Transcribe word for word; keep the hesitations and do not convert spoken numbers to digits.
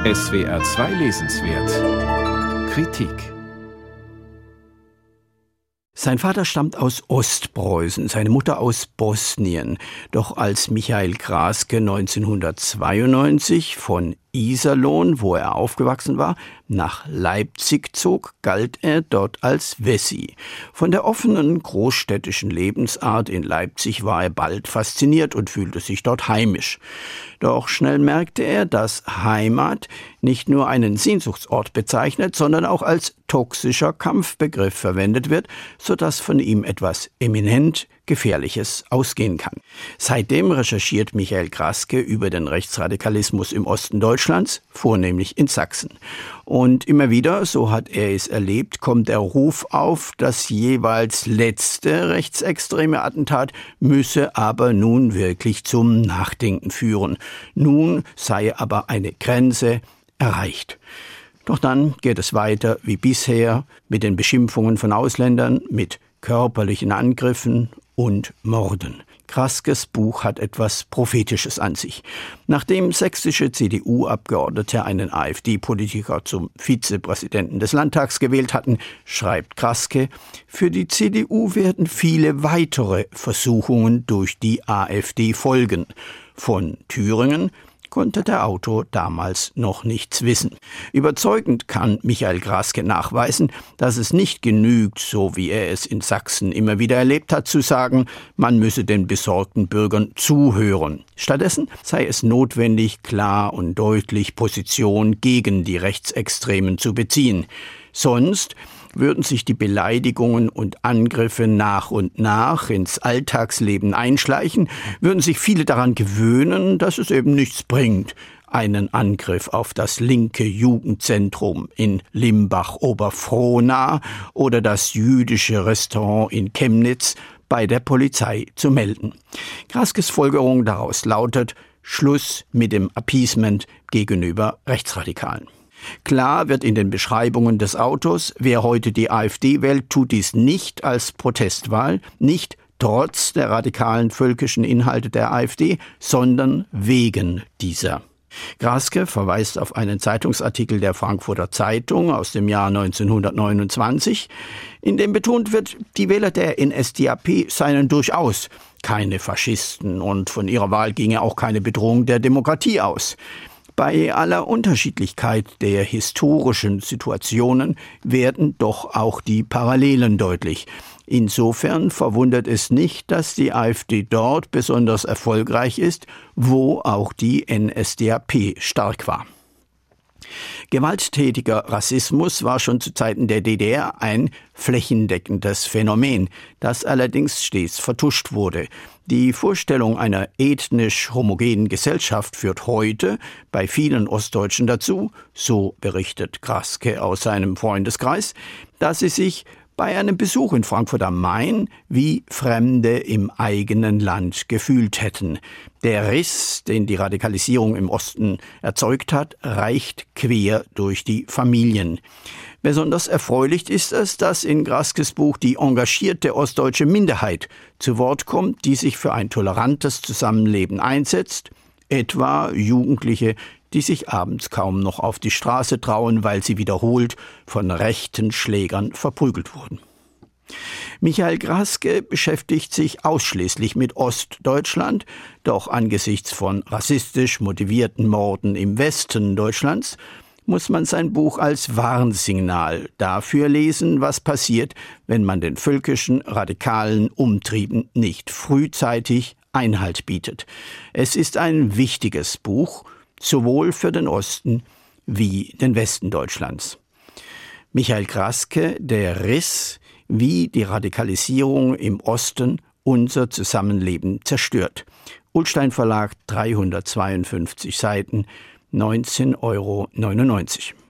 S W R zwei Lesenswert Kritik. Sein Vater stammt aus Ostpreußen, seine Mutter aus Bosnien. Doch als Michael Kraske neunzehnhundertzweiundneunzig von Iserlohn, wo er aufgewachsen war, nach Leipzig zog, galt er dort als Wessi. Von der offenen großstädtischen Lebensart in Leipzig war er bald fasziniert und fühlte sich dort heimisch. Doch schnell merkte er, dass Heimat nicht nur einen Sehnsuchtsort bezeichnet, sondern auch als toxischer Kampfbegriff verwendet wird, sodass von ihm etwas eminent Gefährliches ausgehen kann. Seitdem recherchiert Michael Kraske über den Rechtsradikalismus im Osten Deutschlands, vornehmlich in Sachsen. Und immer wieder, so hat er es erlebt, kommt der Ruf auf, das jeweils letzte rechtsextreme Attentat müsse aber nun wirklich zum Nachdenken führen. Nun sei aber eine Grenze erreicht. Doch dann geht es weiter wie bisher mit den Beschimpfungen von Ausländern, mit körperlichen Angriffen und Morden. Kraskes Buch hat etwas Prophetisches an sich. Nachdem sächsische C D U-Abgeordnete einen AfD-Politiker zum Vizepräsidenten des Landtags gewählt hatten, schreibt Kraske, für die C D U werden viele weitere Versuchungen durch die AfD folgen. Von Thüringen konnte der Autor damals noch nichts wissen. Überzeugend kann Michael Kraske nachweisen, dass es nicht genügt, so wie er es in Sachsen immer wieder erlebt hat, zu sagen, man müsse den besorgten Bürgern zuhören. Stattdessen sei es notwendig, klar und deutlich Position gegen die Rechtsextremen zu beziehen. Sonst würden sich die Beleidigungen und Angriffe nach und nach ins Alltagsleben einschleichen, würden sich viele daran gewöhnen, dass es eben nichts bringt, einen Angriff auf das linke Jugendzentrum in Limbach-Oberfrohna oder das jüdische Restaurant in Chemnitz bei der Polizei zu melden. Kraskes Folgerung daraus lautet: Schluss mit dem Appeasement gegenüber Rechtsradikalen. Klar wird in den Beschreibungen des Autors, wer heute die AfD wählt, tut dies nicht als Protestwahl, nicht trotz der radikalen völkischen Inhalte der AfD, sondern wegen dieser. Kraske verweist auf einen Zeitungsartikel der Frankfurter Zeitung aus dem Jahr neunzehnhundertneunundzwanzig, in dem betont wird, die Wähler der N S D A P seien durchaus keine Faschisten und von ihrer Wahl ginge auch keine Bedrohung der Demokratie aus. Bei aller Unterschiedlichkeit der historischen Situationen werden doch auch die Parallelen deutlich. Insofern verwundert es nicht, dass die AfD dort besonders erfolgreich ist, wo auch die N S D A P stark war. Gewalttätiger Rassismus war schon zu Zeiten der D D R ein flächendeckendes Phänomen, das allerdings stets vertuscht wurde. Die Vorstellung einer ethnisch homogenen Gesellschaft führt heute bei vielen Ostdeutschen dazu, so berichtet Kraske aus seinem Freundeskreis, dass sie sich bei einem Besuch in Frankfurt am Main wie Fremde im eigenen Land gefühlt hätten. Der Riss, den die Radikalisierung im Osten erzeugt hat, reicht quer durch die Familien. Besonders erfreulich ist es, dass in Kraskes Buch die engagierte ostdeutsche Minderheit zu Wort kommt, die sich für ein tolerantes Zusammenleben einsetzt, etwa Jugendliche, die sich abends kaum noch auf die Straße trauen, weil sie wiederholt von rechten Schlägern verprügelt wurden. Michael Kraske beschäftigt sich ausschließlich mit Ostdeutschland, doch angesichts von rassistisch motivierten Morden im Westen Deutschlands muss man sein Buch als Warnsignal dafür lesen, was passiert, wenn man den völkischen, radikalen Umtrieben nicht frühzeitig Einhalt bietet. Es ist ein wichtiges Buch, sowohl für den Osten wie den Westen Deutschlands. Michael Kraske, der Riss, wie die Radikalisierung im Osten unser Zusammenleben zerstört. Ullstein Verlag, dreihundertzweiundfünfzig Seiten, neunzehn Euro neunundneunzig.